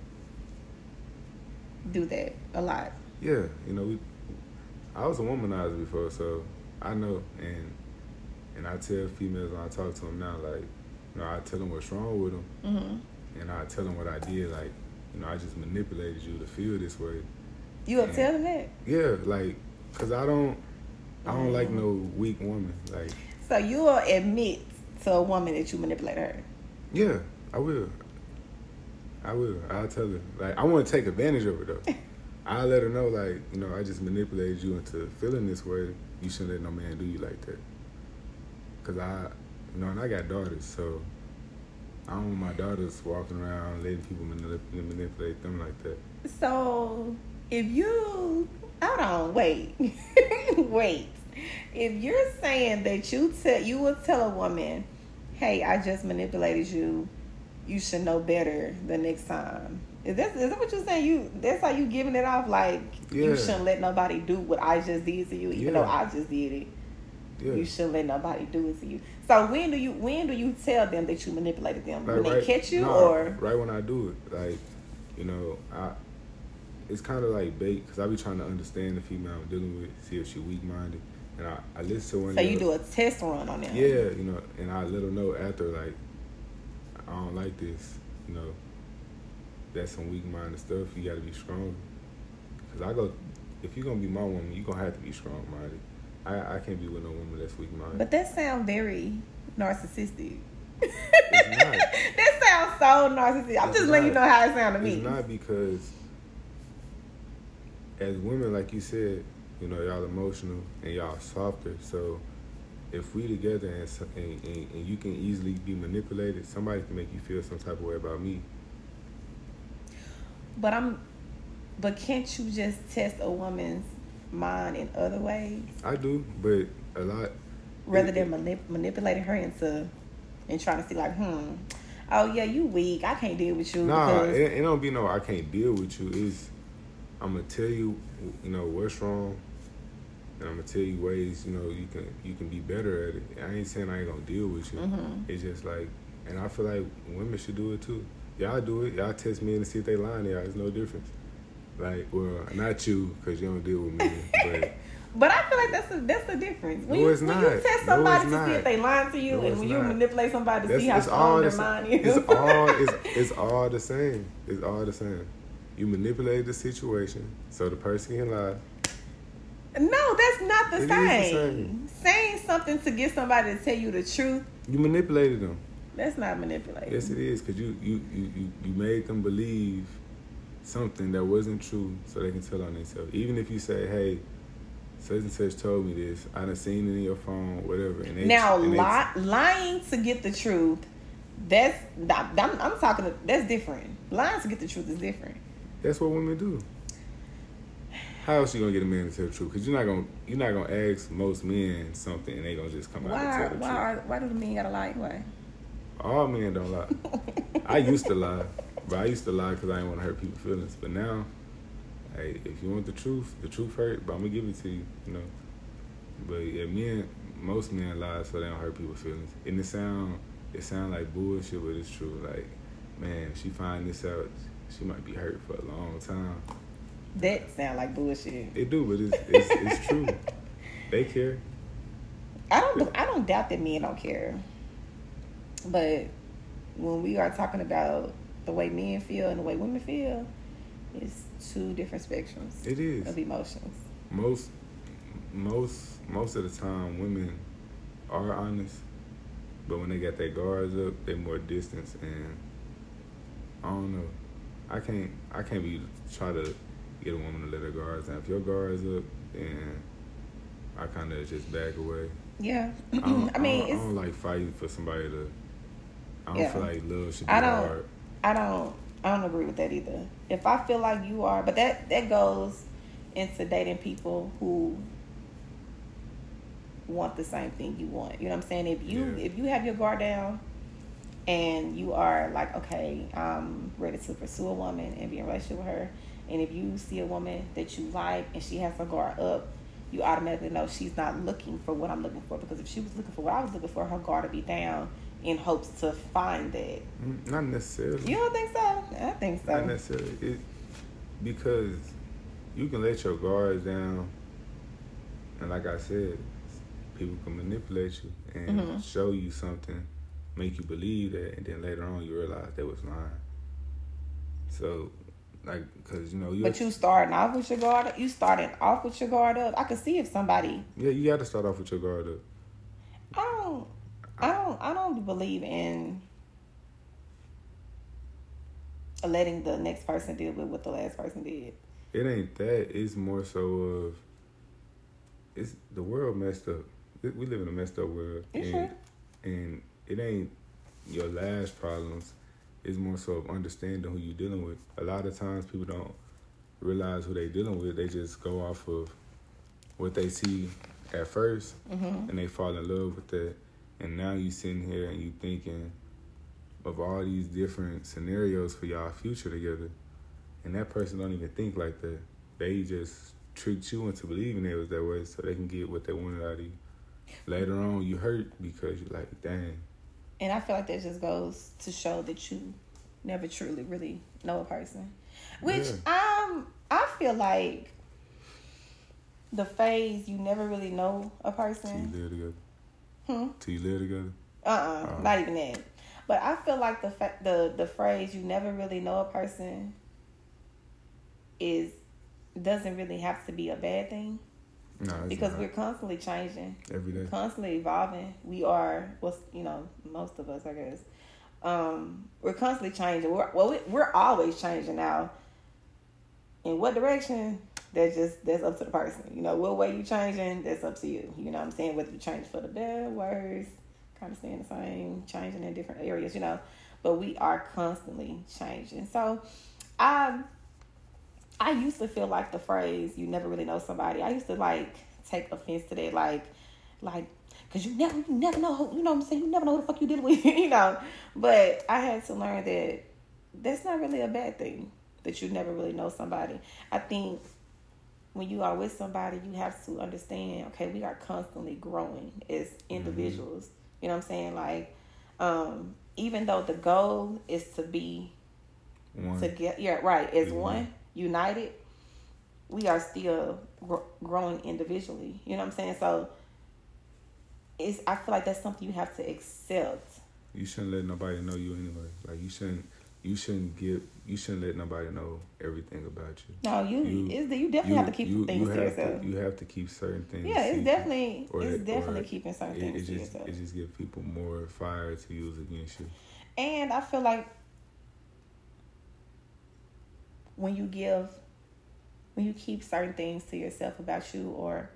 do that a lot? Yeah, I was a womanizer before, so I know, and I tell females when I talk to them now, like, I tell them what's wrong with them, and I tell them what I did. Like, I just manipulated you to feel this way. You have tell them that? Yeah, like, cause I don't like no weak woman. Like, so you will admit to a woman that you manipulated her? Yeah, I will. I'll tell her. Like, I want to take advantage of her though. I'll let her know, like, I just manipulated you into feeling this way. you shouldn't let no man do you like that. Cause and I got daughters, so I don't want my daughters walking around letting people manipulate them like that. So if you hold on, wait. Wait. If you're saying that you would tell a woman, hey, I just manipulated you, you should know better the next time. Is that what you're saying? That's how you giving it off, like you shouldn't let nobody do what I just did to you, even though I just did it. Yeah. You shouldn't let nobody do it to you. So when do you tell them that you manipulated them? Like when they catch you, or right when I do it? Like, it's kind of like bait, because I be trying to understand the female I'm dealing with, see if she weak minded, and I listen to one. So you do a test run on them. Yeah, and I let them know after, like, I don't like this. That's some weak minded stuff. You got to be strong. Because if you're gonna be my woman, you're gonna have to be strong minded. I can't be with no woman that's weak minded. But that sounds very narcissistic. It's not. That sounds so narcissistic. I'm just letting you know how it sounds to me. It's not, because as women, like you said, y'all emotional and y'all softer. So if we together and you can easily be manipulated, somebody can make you feel some type of way about me. But can't you just test a woman's mind in other ways? I do, but a lot. Rather than manipulating her and trying to see like, oh yeah, you weak, I can't deal with you. Nah, it don't be no I can't deal with you. I'm gonna tell you, what's wrong, and I'm gonna tell you ways, you can be better at it. I ain't saying I ain't gonna deal with you. Mm-hmm. It's just like, and I feel like women should do it too. Y'all do it. Y'all test men to see if they lying to y'all. It's no difference. Like, well, not you, because you don't deal with me, but. But I feel like that's the difference. When it's not. When you test somebody to see if they lying to you, and when you manipulate somebody to see how strong their mind is. It's all the same. It's all the same. You manipulate the situation so the person can lie. No, that's not the same. Saying something to get somebody to tell you the truth. You manipulated them. That's not manipulating. Yes, it is, because you made them believe something that wasn't true so they can tell on themselves. Even if you say, hey, such and such told me this, I done seen it in your phone, whatever. Lying to get the truth, that's different. Lying to get the truth is different. That's what women do. How else you gonna get a man to tell the truth? Because you're not gonna ask most men something and they gonna just come out and tell the truth. Why do the men gotta lie anyway? All men don't lie. I used to lie, but I used to lie because I didn't want to hurt people's feelings. But now, hey, if you want the truth hurt, but I'm gonna give it to you, But yeah, most men lie so they don't hurt people's feelings. And it sound like bullshit, but it's true. Like, man, if she find this out, she might be hurt for a long time. That sound like bullshit. It do, but it's true. They care. I don't doubt that men don't care. But when we are talking about the way men feel and the way women feel, it's two different spectrums. It is. Of emotions. Most of the time, women are honest, but when they got their guards up, they're more distant, and I don't know. I can't be try to get a woman to let her guards down. If your guard's up, then I kind of just back away. Yeah, I don't like fighting for somebody to. I don't feel like love should be hard. I don't agree with that either. If I feel like you are, but that goes into dating people who want the same thing you want. You know what I'm saying? If you have your guard down and you are like, okay, I'm ready to pursue a woman and be in a relationship with her, and if you see a woman that you like and she has her guard up, you automatically know she's not looking for what I'm looking for, because if she was looking for what I was looking for, her guard would be down in hopes to find that. Not necessarily. You don't think so? I think so. Not necessarily. Because you can let your guards down, and like I said, people can manipulate you and show you something, make you believe that, and then later on you realize that was lying. So, like, because But you starting off with your guard up. You starting off with your guard up. I could see if somebody. Yeah, you got to start off with your guard up. I don't believe in letting the next person deal with what the last person did. It ain't that. It's more so of it's the world messed up. We live in a messed up world, and it ain't your last problems. It's more so of understanding who you're dealing with. A lot of times people don't realize who they're dealing with. They just go off of what they see at first, and they fall in love with that. And now you sitting here and you thinking of all these different scenarios for y'all future together, and that person don't even think like that. They just tricked you into believing it was that way so they can get what they wanted out of you. Later on, you hurt because you're like, dang. And I feel like that just goes to show that you never truly really know a person. Which I feel like the phase you never really know a person. Till you live together. Till you live together. Not even that. But I feel like the phrase you never really know a person doesn't really have to be a bad thing. No, because we're constantly changing. Every day. Constantly evolving. We are, most of us, I guess. We're constantly changing. We're always changing now. In what direction? That's up to the person. What way you changing, that's up to you. You know what I'm saying? Whether you change for the better, worse, kind of staying the same, changing in different areas, But we are constantly changing. So I used to feel like the phrase, you never really know somebody. I used to take offense to that. Like, cause you never know who, you know what I'm saying? You never know who the fuck you dealing with, But I had to learn that that's not really a bad thing, that you never really know somebody. I think when you are with somebody, you have to understand, okay, we are constantly growing as individuals. You know what I'm saying? Even though the goal is to be one. As one, united, we are still growing individually. You know what I'm saying? So I feel like that's something you have to accept. You shouldn't let nobody know you anyway. Like you shouldn't let nobody know everything about you. No, you definitely have to keep things to yourself. You have to keep certain things. Yeah, it's definitely keeping certain things to yourself. It just gives people more fire to use against you. And I feel like when you keep certain things to yourself about you, or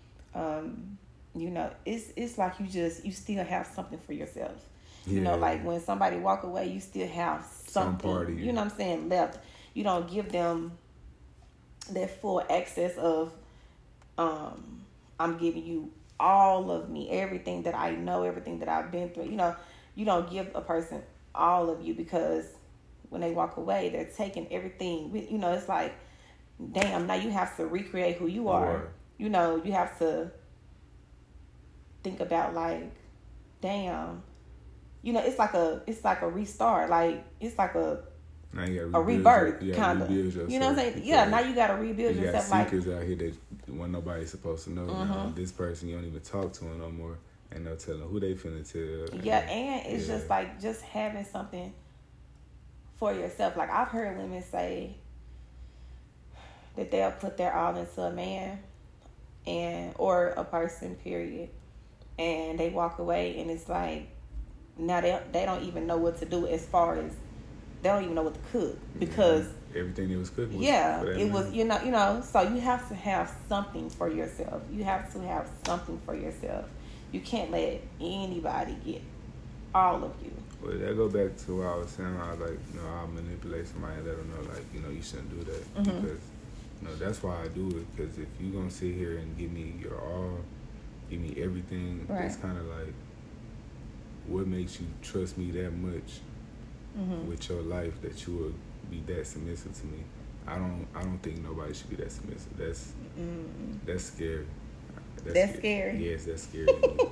it's like you still have something for yourself. Yeah. Like when somebody walk away, you still have something. Some part of you. You know what I'm saying? Left. You don't give them that full access of I'm giving you all of me, everything that I know, everything that I've been through. You don't give a person all of you, because when they walk away, they're taking everything. It's like, damn, now you have to recreate who you are. You have to think about, like, damn, it's like a restart. Like, it's like a rebirth, kind of. You know what I'm saying? Yeah, now you got to rebuild yourself. You got seekers out here that when nobody's supposed to know. Now, this person, you don't even talk to them no more. And no telling who they finna tell. Yeah, and it's just having something for yourself. Like, I've heard women say that they'll put their all into a man or a person, period. And they walk away, and it's like, now they don't even know what to do, as far as they don't even know what to cook, because everything that was cooked was it was so you have to have something for yourself. You have to have something for yourself. You can't let anybody get all of you. Well, that go back to what I was saying. I was like, I'll manipulate somebody and let them know, like, you shouldn't do that. Because, that's why I do it. Because if you're going to sit here and give me your all, give me everything, it's kind of like, what makes you trust me that much with your life that you would be that submissive to me? I don't think nobody should be that submissive. That's scary. That's scary? Yes, that's scary.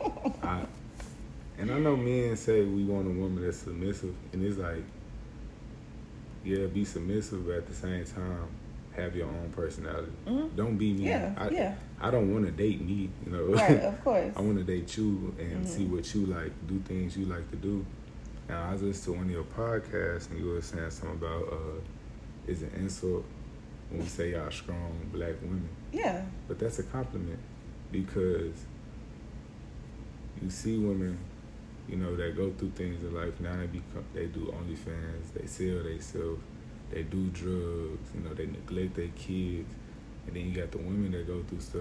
And I know men say we want a woman that's submissive, and it's like, yeah, be submissive, but at the same time, have your own personality. Don't be me. I don't want to date me, Right, of course. I want to date you and see what you like, do things you like to do. Now, I was listening to one of your podcasts, and you were saying something about, is an insult when we say y'all strong black women. Yeah. But that's a compliment, because you see women, that go through things in life. Now they do OnlyFans, they sell themselves, they do drugs, they neglect their kids. And then you got the women that go through stuff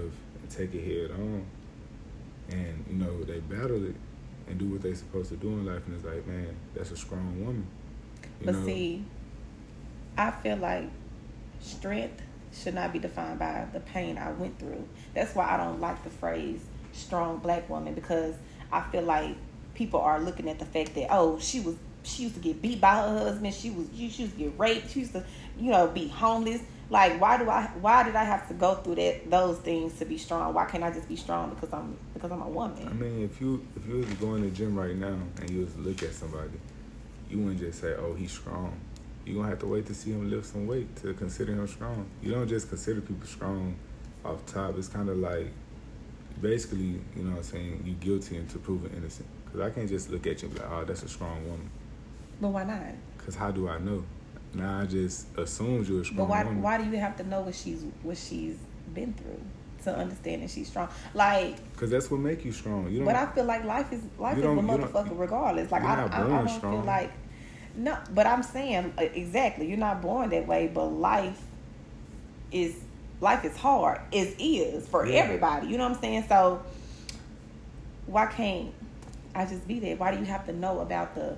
take it head on, and you know they battle it and do what they supposed to do in life, and it's like, man, that's a strong woman. But see, I feel like strength should not be defined by the pain I went through. That's why I don't like the phrase strong black woman, because I feel like people are looking at the fact that, oh, she used to get beat by her husband, she used to get raped, she used to, you know, be homeless. Like, why did I have to go through those things to be strong? Why can't I just be strong because I'm a woman? I mean, if you was going to the gym right now and you was to look at somebody, you wouldn't just say, oh, he's strong. You're going to have to wait to see him lift some weight to consider him strong. You don't just consider people strong off top. It's kind of like, basically, you know what I'm saying, you guilty until proven innocent. Because I can't just look at you and be like, oh, that's a strong woman. But why not? Because how do I know? Now I just assumed you're a strong woman. But why do you have to know what she's been through to understand that she's strong? Like, because that's what make you strong. You don't. But I feel like life is a motherfucker regardless. Like, I don't feel like, no. But I'm saying exactly, you're not born that way. But life is hard. It is for everybody. You know what I'm saying? So why can't I just be there? Why do you have to know about the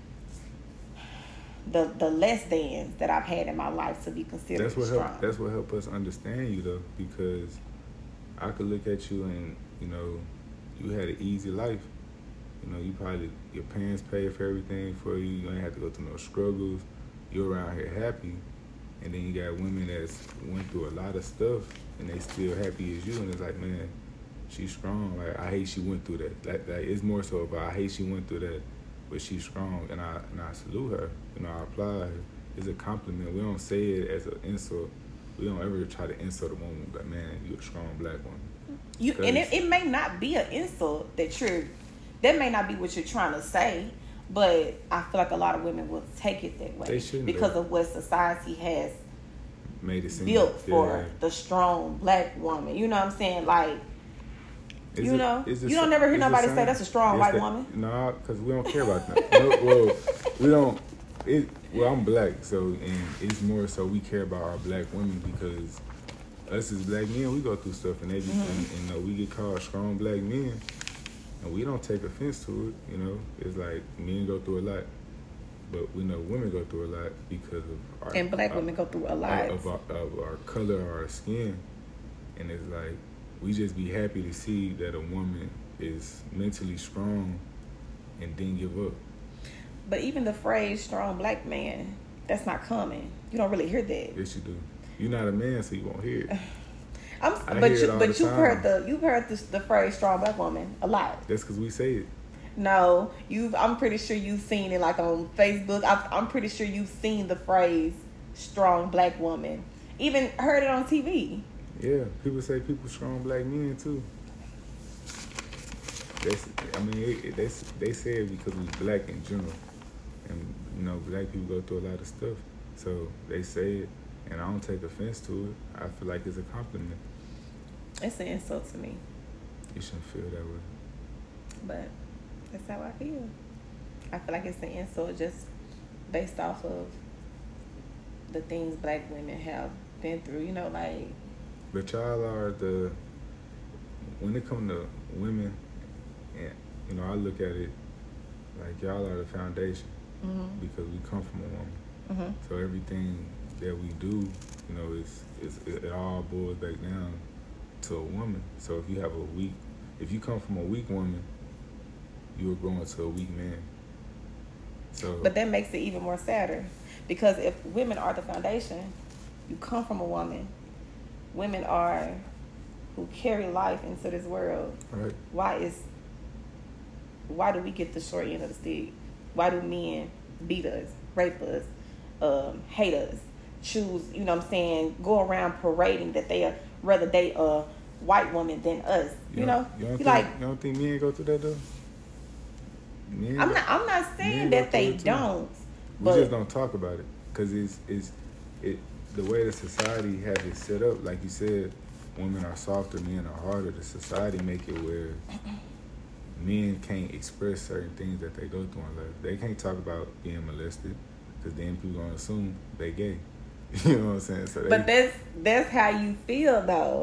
less than that I've had in my life to be considered strong? That's what help us understand you, though, because I could look at you and, you know, you had an easy life. You know, your parents paid for everything for you. You ain't have to go through no struggles. You're around here happy. And then you got women that's went through a lot of stuff and they still happy as you. And it's like, man, she's strong. Like, I hate she went through that. Like it's more so about I hate she went through that. But she's strong, and I salute her. You know, I applaud her. It's a compliment. We don't say it as an insult. We don't ever try to insult a woman, but man, you're a strong black woman. And it may not be an insult that may not be what you're trying to say, but I feel like a lot of women will take it that way because of what society has made it built for the strong black woman. You know what I'm saying? Like, you don't never hear nobody say that's a strong white woman. No, because we don't care about that. We don't. I'm black, and it's more so we care about our black women because us as black men, we go through stuff, and and we get called strong black men, and we don't take offense to it. You know, it's like men go through a lot, but we know women go through a lot because of black women go through a lot of our color, our skin, and it's like. We just be happy to see that a woman is mentally strong and didn't give up. But even the phrase strong black man, that's not common. You don't really hear that. Yes, you do. You're not a man, so you won't hear it. You've heard the phrase strong black woman a lot. That's because we say it. No, I'm pretty sure you've seen it like on Facebook. I'm pretty sure you've seen the phrase strong black woman. Even heard it on TV. Yeah, people say people strong black men too. They say it because we black in general, and you know black people go through a lot of stuff, so they say it, and I don't take offense to it. I feel like it's a compliment. It's an insult to me. You shouldn't feel that way. But that's how I feel. I feel like it's an insult just based off of the things black women have been through. You know, like. But y'all are when it comes to women, and you know, I look at it like y'all are the foundation because we come from a woman. Mm-hmm. So everything that we do, you know, it all boils back down to a woman. So if you come from a weak woman, you will grow into a weak man. So, but that makes it even more sadder because if women are the foundation, you come from a woman. Women are who carry life into this world. Right. Why do we get the short end of the stick? Why do men beat us, rape us, hate us, choose, you know what I'm saying, go around parading that they rather date a white woman than us? You know? You don't think men go through that though? I'm not saying that they don't. We just don't talk about it because it's the way the society has it set up, like you said, women are softer, men are harder. The society make it where men can't express certain things that they go through in life. They can't talk about being molested because then people gonna assume they gay. You know what I'm saying? But that's how you feel though.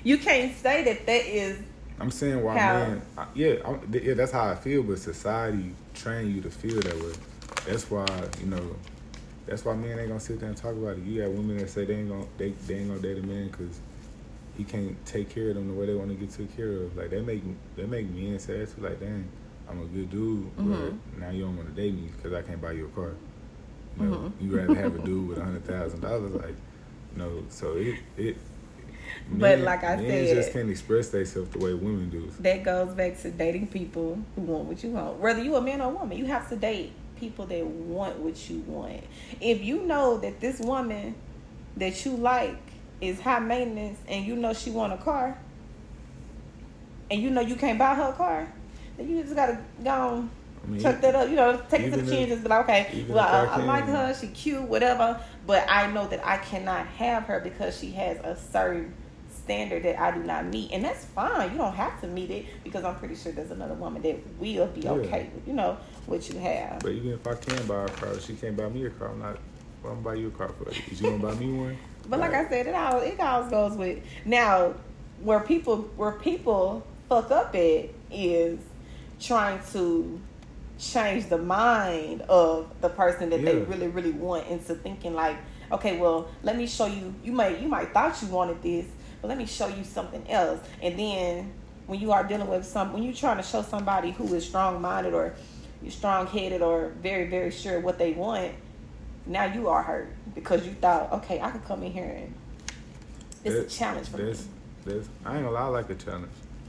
You can't say that is. I'm saying why men. Yeah, that's how I feel. But society train you to feel that way. That's why That's why men ain't gonna sit there and talk about it. You got women that say they ain't gonna date a man because he can't take care of them the way they want to get took care of. Like, they make men say that too. Like, dang, I'm a good dude, but now you don't want to date me because I can't buy you a car. You know, you rather have a dude with $100,000. Like, so it. But like I men said, just can't express themselves the way women do. That goes back to dating people who want what you want. Whether you a man or a woman, you have to date people that want what you want. If you know that this woman that you like is high maintenance and you know she want a car and you know you can't buy her a car, then you just gotta go on, chuck that up, take it to the chin, just be like, okay, well, I like her, she cute, whatever, but I know that I cannot have her because she has a certain standard that I do not meet, and that's fine. You don't have to meet it because I'm pretty sure there's another woman that will be okay with what you have. But even if I can buy a car, she can't buy me a car. I'm gonna buy you a car for it. Is you gonna buy me one? But like I said, it always goes with now where people fuck up at is trying to change the mind of the person that they really, really want into thinking like, okay, well, let me show you. You might thought you wanted this, but let me show you something else. And then when you are dealing with when you're trying to show somebody who is strong-minded or you're strong-headed or very, very sure what they want, now you are hurt because you thought, okay, I could come in here and it's a challenge for me. I ain't gonna lie, I like a challenge.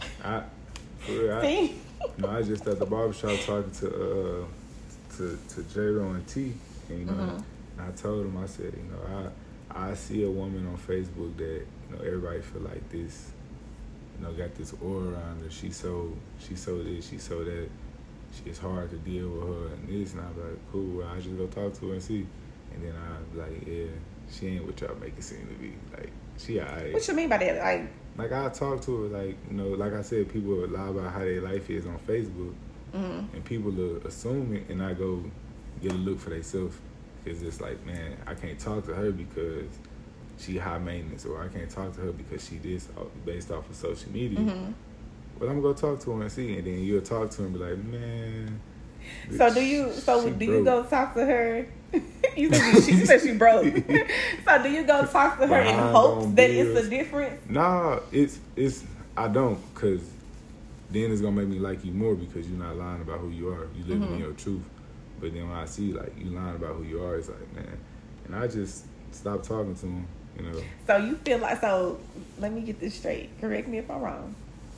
See? I just at the barbershop talking to J-Ro and T, and and I told him, I said, I see a woman on Facebook that everybody feel like this, got this aura around her. She so this, she so that. It's hard to deal with her and this, and I'm like, cool. Well, I just go talk to her and see, and then I'm like, yeah, she ain't what y'all make it seem to be. Like, she alright. What you mean by that? Like I talk to her, like like I said, people lie about how their life is on Facebook, and people will assume it, and I go get a look for themselves. It's just like, man, I can't talk to her because she high maintenance, or I can't talk to her because she this based off of social media. Well, I'm gonna go talk to her and see, and then you'll talk to her and be like, man. So do you go talk to her? You said she broke. So do you go talk to her in hopes that it's a difference? Nah, it's I don't, cause then it's gonna make me like you more because you're not lying about who you are. You living in your truth. But then when I see like you lying about who you are, it's like, man. And I just stop talking to him. So you feel like, so let me get this straight. Correct me if I'm wrong.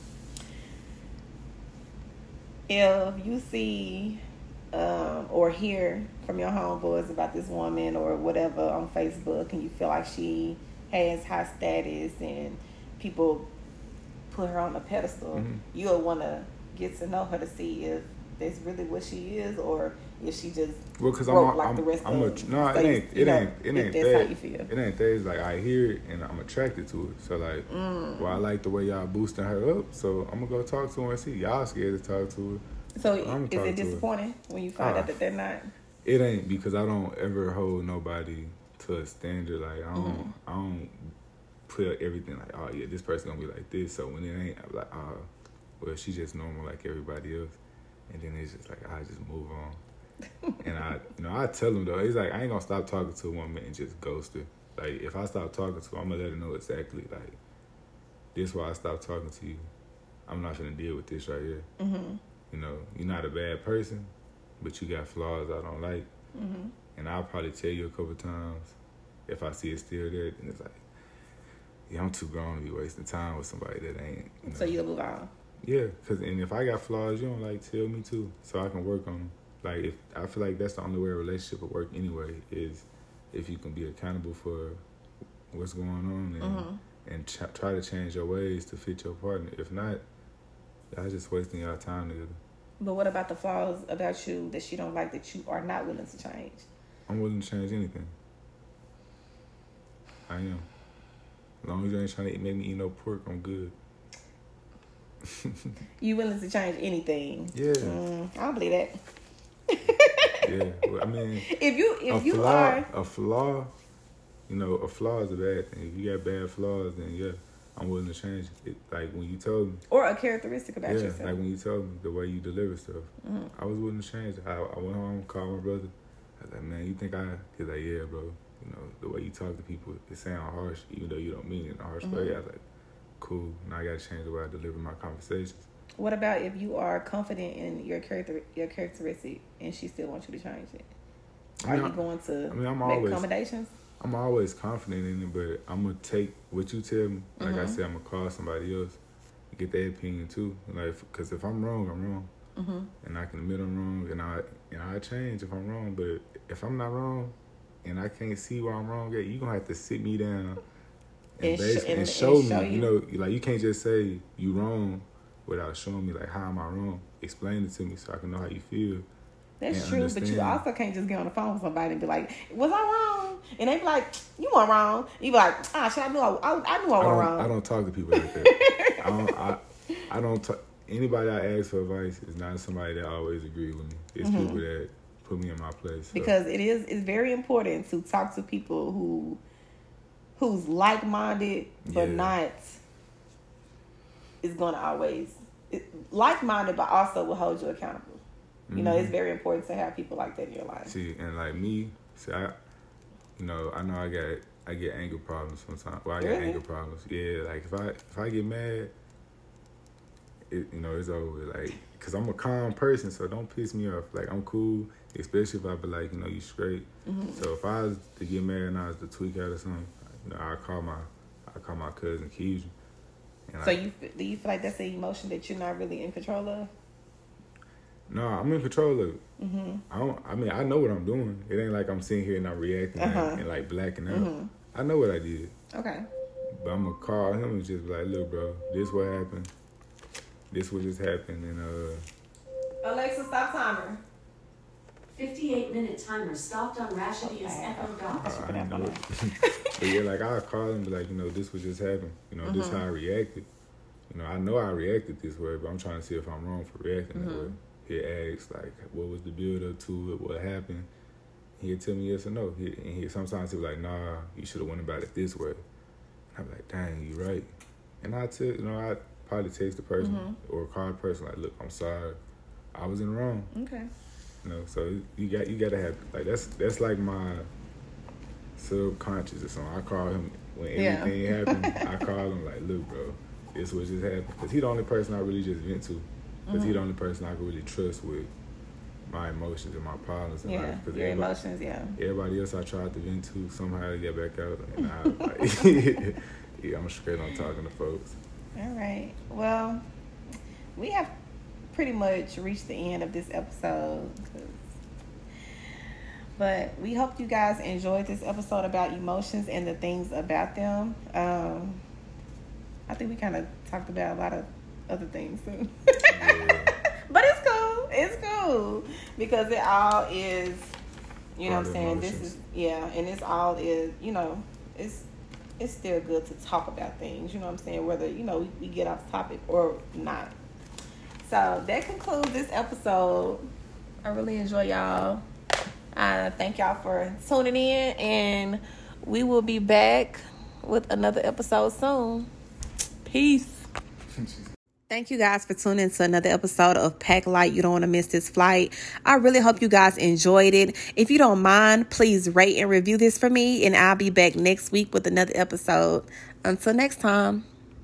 If you see or hear from your homeboys about this woman or whatever on Facebook and you feel like she has high status and people put her on a pedestal, you'll want to get to know her to see if that's really what she is or if she just broke like the rest of them. No, it ain't that's how you feel. It ain't that. It's like I hear it and I'm attracted to it. So like, well, I like the way y'all boosting her up. So I'm gonna go talk to her and see. Y'all scared to talk to her. So is it disappointing when you find out that they're not? It ain't, because I don't ever hold nobody to a standard. Like I don't put everything like, oh yeah, this person gonna be like this. So when it ain't, I'm like, oh, well, she's just normal like everybody else. And then it's just like I just move on. And I tell them though, it's like I ain't gonna stop talking to a woman and just ghost her. Like if I stop talking to her, I'm gonna let her know exactly like this is why I stopped talking to you. I'm not gonna deal with this right here. You're not a bad person, but you got flaws I don't like. And I'll probably tell you a couple times. If I see it still there, then it's like, yeah, I'm too grown to be wasting time with somebody that ain't. So you'll move on. Yeah, and if I got flaws, you don't tell me too, so I can work on them. Like if I feel like that's the only way a relationship will work anyway is if you can be accountable for what's going on and try to change your ways to fit your partner. If not, y'all just wasting y'all time together. But what about the flaws about you that she don't like that you are not willing to change? I'm willing to change anything. I am. As long as you ain't trying to make me eat no pork, I'm good. You willing to change anything? Yeah. I don't believe that. Yeah. Well, I mean, if you are a flaw, a flaw is a bad thing. If you got bad flaws, then yeah, I'm willing to change it. Like when you told me. Or a characteristic about yourself. Like when you told me the way you deliver stuff. Mm-hmm. I was willing to change it. I went home, called my brother. I was like, man, you think He's like, yeah, bro. You know, the way you talk to people, it sounds harsh, even though you don't mean it in a harsh way. I was like, cool. Now I got to change the way I deliver my conversations. What about if you are confident in your characteristic and she still wants you to change it? Are you going to make accommodations? I'm always confident in it, but I'm going to take what you tell me. Like I said, I'm going to call somebody else and get their opinion too. Like, because if I'm wrong, I'm wrong. And I can admit I'm wrong, and I change if I'm wrong. But if I'm not wrong and I can't see where I'm wrong at, you're going to have to sit me down and show me. You know, like you can't just say you wrong without showing me, like, how am I wrong? Explain it to me so I can know how you feel. That's true, understand. But you also can't just get on the phone with somebody and be like, was I wrong? And they be like, you weren't wrong. You be like, shit, I knew I was wrong. I don't talk to people like that. I don't talk. Anybody I ask for advice is not somebody that always agree with me. It's people that put me in my place. So. Because it's very important to talk to people who's like-minded, but not is going to always like-minded, but also will hold you accountable. You know, it's very important to have people like that in your life. See, and like me, I know I get anger problems sometimes. Well, I get anger problems. Yeah, like if I get mad, it's over. Like, cause I'm a calm person, so don't piss me off. Like, I'm cool, especially if I be like, you straight. So if I was to get mad and I was to tweak out or something, I call my cousin Keisha. So do you feel like that's an emotion that you're not really in control of? No, I'm in control of it. I know what I'm doing. It ain't like I'm sitting here and I'm reacting and like blacking out. I know what I did. Okay. But I'm gonna call him and just be like, look, bro, this what happened. This what just happened, and Alexa, stop timer. 58-minute timer stopped on Rashidia's Echo Dot. But yeah, like I'll call him and be like, this what just happened. This how I reacted. I know I reacted this way, but I'm trying to see if I'm wrong for reacting that way. He asks, like, what was the build up to it, what happened. He'll tell me yes or no. Sometimes he'll be like, nah, you should have went about it this way. And I'm like, dang, you right. And I probably text the person or call the person like, look, I'm sorry, I was in the wrong. Okay. So you gotta have, like, that's like my subconscious or something. I call him when everything happened. I call him like, look, bro, this what just happened. Because he the only person I really just vent to. Because he the only person I can really trust with my emotions and my problems in life. Your emotions, everybody else I tried to vent to, somehow they get back out. And I'm straight on talking to folks. All right. Well, we have pretty much reached the end of this episode. But we hope you guys enjoyed this episode about emotions and the things about them. I think we kind of talked about a lot of other things too. But it's cool. It's cool. Because it all is, you know what I'm saying? Emotions. This is, and it's all is, it's still good to talk about things, you know what I'm saying? Whether, we get off topic or not. So that concludes this episode. I really enjoy y'all. Thank y'all for tuning in, and we will be back with another episode soon. Peace. Thank you guys for tuning in to another episode of Pack Light. You don't want to miss this flight. I really hope you guys enjoyed it. If you don't mind, please rate and review this for me, and I'll be back next week with another episode. Until next time.